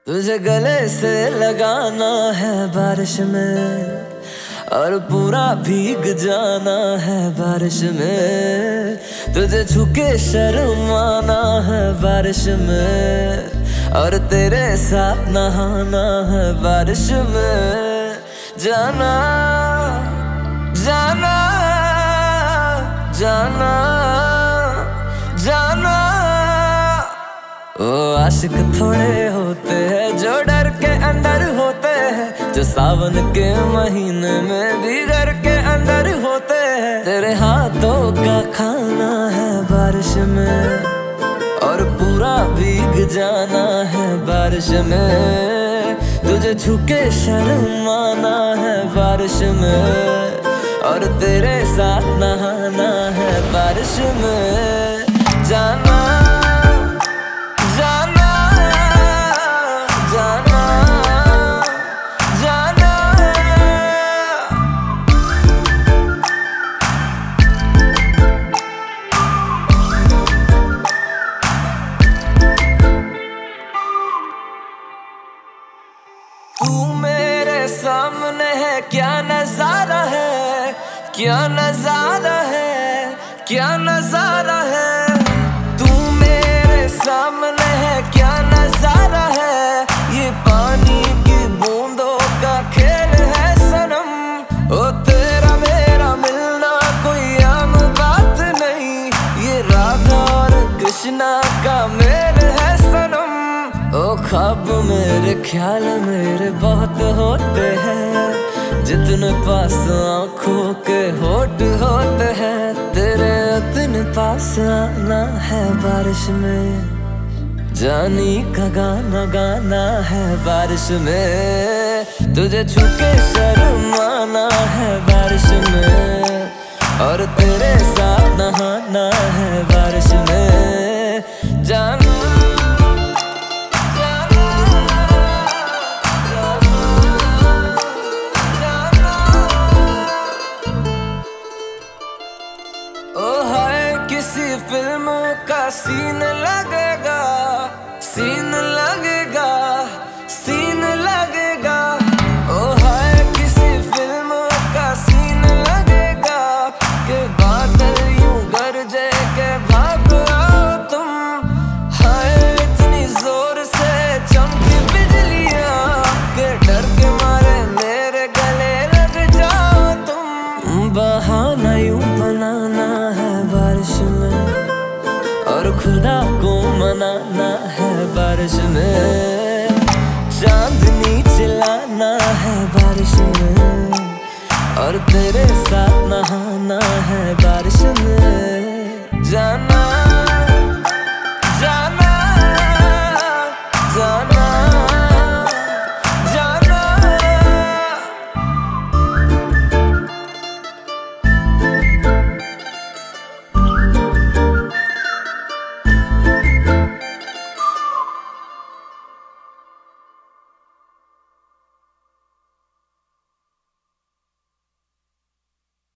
तुझे गले से लगाना है बारिश में और पूरा भीग जाना है बारिश में। तुझे छूके शर्माना है बारिश में और तेरे साथ नहाना है बारिश में। जाना जाना जाना जाना। ओ आशिक थोड़े होते हैं जो डर के अंदर होते हैं, जो सावन के महीने में भी घर के अंदर होते हैं। तेरे हाथों का खाना है बारिश में और पूरा भीग जाना है बारिश में। तुझे छूके शर्माना है बारिश में और तेरे साथ नहाना है बारिश में। जाना जाना जाना जाना। तू मेरे सामने है, क्या नजारा है, क्या नजारा है, क्या नजारा है। तू मेरे सामने है, क्या नजारा है। ये पानी की बूंदों का खेल है सनम। ओ तेरा मेरा मिलना कोई आम बात नहीं, ये राधा और कृष्णा का मेल है सनम। ओ ख्वाब मेरे ख्याल मेरे बहुत होते हैं, जितने पास आँखों के होठ होते हैं। तेरे उतने पास आना है बारिश में, जानी का गाना गाना है बारिश में। तुझे छूके शर्माना है बारिश में और तेरे साथ नहाना है बारिश में। जाना किसी फिल्म का सीन लगेगा, सीन लगेगा, सीन लगेगा। ओ हाय किसी फिल्म का सीन लगेगा कि बादल यूं गरजे के भाग आओ तुम। हाय इतनी जोर से चमकी बिजलियां के डर के मारे मेरे गले लग जाओ तुम। बहाना यूं बनाना है बारिश में और खुदा को मनाना है बारिश में। चांदनी चिल्लाना है बारिश में और तेरे साथ नहाना है बारिश में। जाना